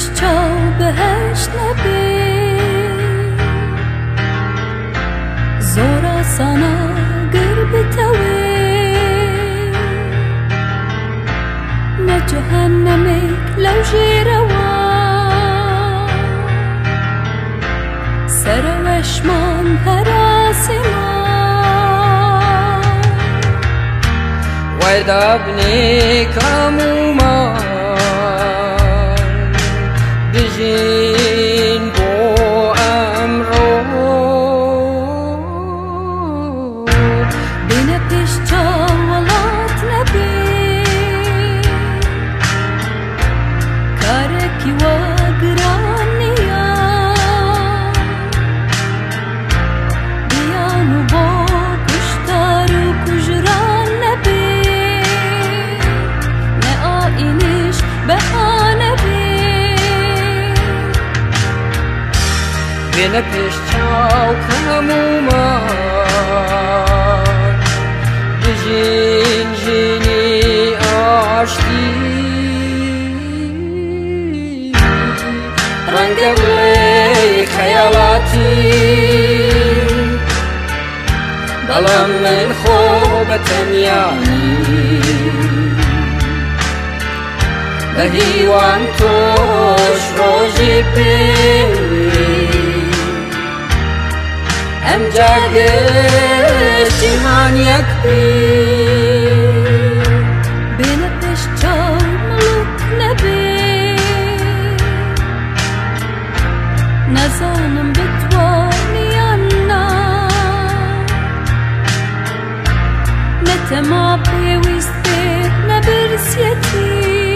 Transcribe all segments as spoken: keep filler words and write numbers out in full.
پیش چاو بهشت نبی زورا سانا گر بتوی نه جهنمك لو جيروا سر وشمان هراسما ويدا بني كاموما بجين بو امرو بين پیش چاولات نبی کارکی و گرانیا بیانو با کشتار و کجران نبی نه آینش بهانه بی بين پیش چاو كاموما بجين جيني آشتي رنگ بلي خيالاتي بلام من خوبة يعني بهيوان توش روجي بي ام جاگش جهان یک بی بین پیش چاو ملوک نبی نزانم بتوانی یا نه نتما پیوسته نبرسیتی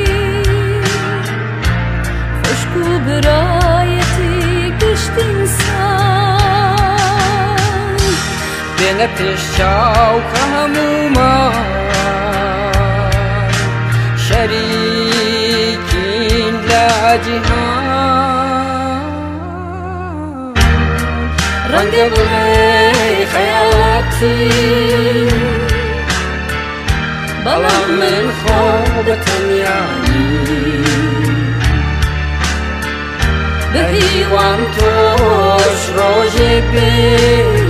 خوشکو برایتی گشت انسان بين پیش چاو كاموما شريكين لا جهان رنگ بلي خيالاتي بلام من خوبة يعني بهيوان توش روجي بي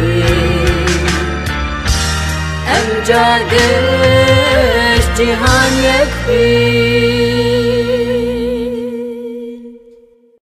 ام جاگش جهان یک بی